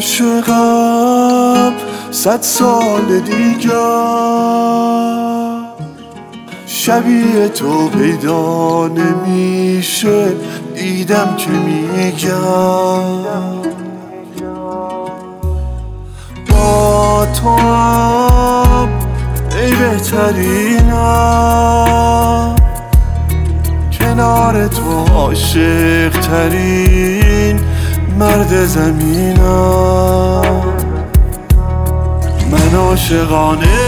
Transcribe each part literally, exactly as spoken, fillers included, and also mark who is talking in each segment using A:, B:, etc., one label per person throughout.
A: عاشقم صد سال دیگر شبیه تو پیدا نمیشه، دیدم که میگم با تو هم ای بهترینم، کنار تو عاشق ترین مرد زمینم. من عاشقانه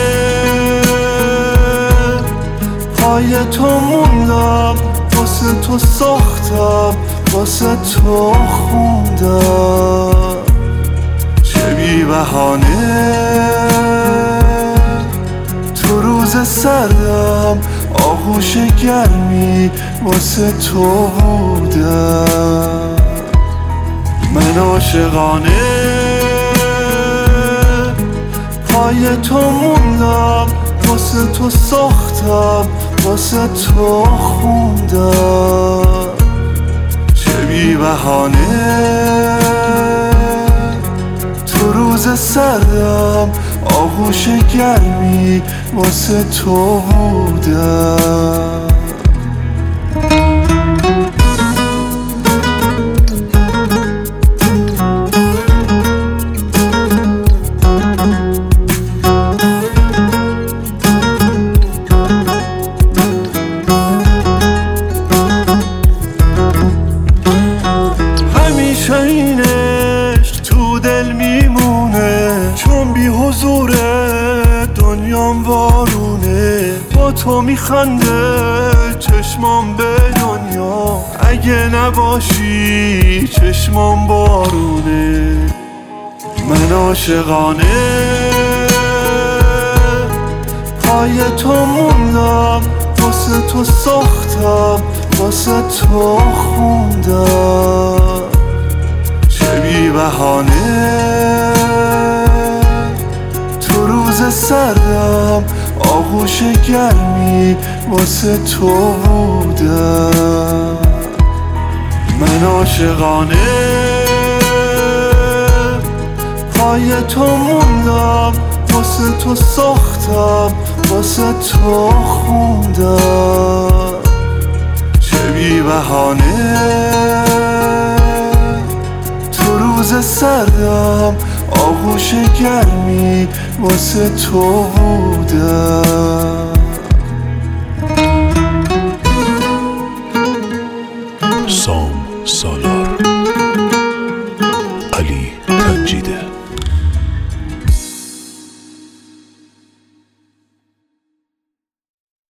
A: پای تو موندم، واسه تو ساختم، واسه تو خوندم، چه بی بهانه تو روز سردم آغوش گرمی واسه تو بودم. من عاشقانه پای تو موندم، واسه تو ساختم، واسه تو خوندم، چه بی بهانه تو روز سردم آغوش گرمی واسه تو بودم. این عشق تو دل میمونه، چون بی حضور دنیام بارونه. با تو میخنده چشمام به دنیا، اگه نباشی چشمام بارونه. من عاشقانه پای تو موندم، واسه تو ساختم، واسه تو خوندم، چه بی بهانه تو روز سردم آغوش گرمی واسه تو بودم. من عاشقانه پای تو موندم، واسه تو ساختم، واسه تو خوندم، چه بی بهانه روز سردم آغوش گرمی واسه تو بودم.
B: سام سالار، علی تنجیده.